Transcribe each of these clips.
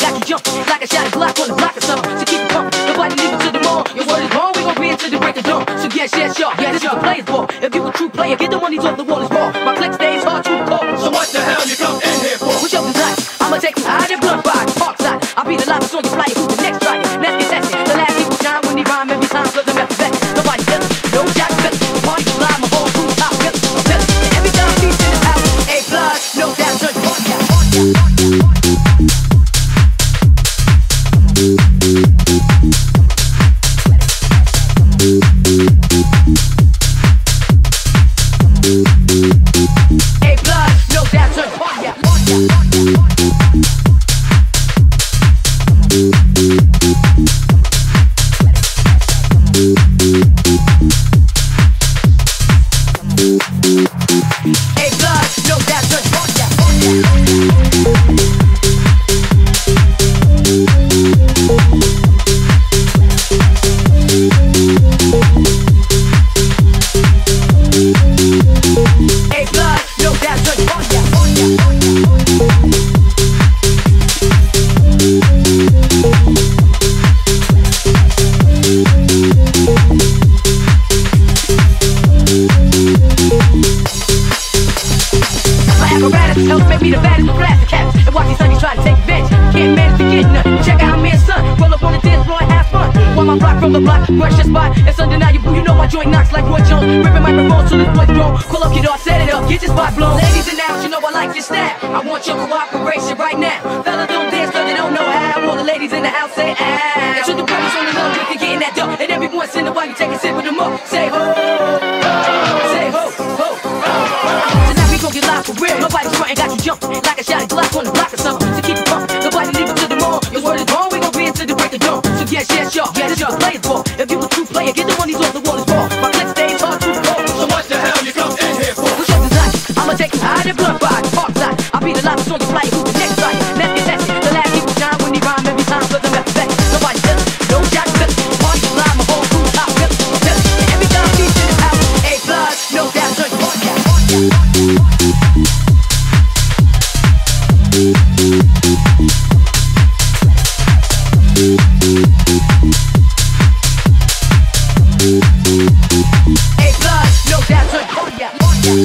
got you jumping like a shot of Glock on the block or something. So keep it pumping, nobody leave it to the morning. Your word is wrong, we gon' be until the break of dawn. So yes, y'all, yeah, this is a player's ball. If you a true player, get the money off the wall is ball. My click stays hard to call. So what the hell you come in here for? What's your desire? I'ma take you high and blunt by Parkside. I'll be the loudest on your flyer. Who's the next flyer? Let's get tested. The last people shine when they rhyme every time. Cause I'm at the best. Nobody does it. No jack does it. Party fly, my whole crew top does it. And every time he's in the house, A plus, no doubt, turn the party out. A plus, no doubt, turn the party out. Help make me the baddest with plastic caps. And watch these honeys try to take revenge. Can't manage to get none. Check out how me and son roll up on the dance floor and have fun. While my block from the block, rush your spot. It's undeniable, you know my joint knocks like Roy Jones. Ripping microphones till this boy's grown. Call up, kid, set it up, get your spot blown. Ladies and now, you know I like your style. I want your cooperation right now. Fellas don't dance cause they don't know how. All the ladies in the house say ah. And shoot the brothers on the low if you're getting that dough. And every once in a while you take a sip with them up. Say ho, say ho, ho. Tonight we gon' get live for real. Nobody's frontin', got you jumping like a shot of Glock on the block or something. So keep it pumping, nobody leave it to the mall. Your word is wrong, we gon' be until the break of dawn. So yes, y'all, yeah, this is a player's ball. If you a true player, get the money's off the wall is ball. My click stays hard to call. So what the hell you come in here for? What's your desire? I'ma take you high and blunt by Parkside. I'll be the loudest on your flyer. Who's the next flyer? Let's get tested. The last people shine when they rhyme every time. Cause I'm at the best. Nobody does it. No jack does it. Party fly, my whole crew top does it. And every time he's in the house, A plus, no doubt, turn the party out. A plus, no doubt, turn the party out.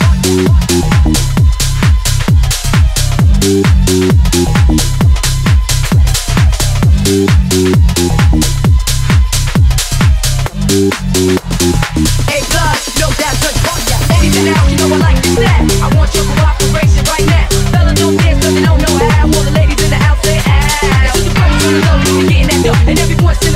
A plus, no doubt, turn the party out. Ladies and now, you know I like this style. I want your cooperation right now. Fellas don't dance cause they don't know how. All the ladies in the house say ah. And shoot the brothers on the low, you're getting that dough. And every once in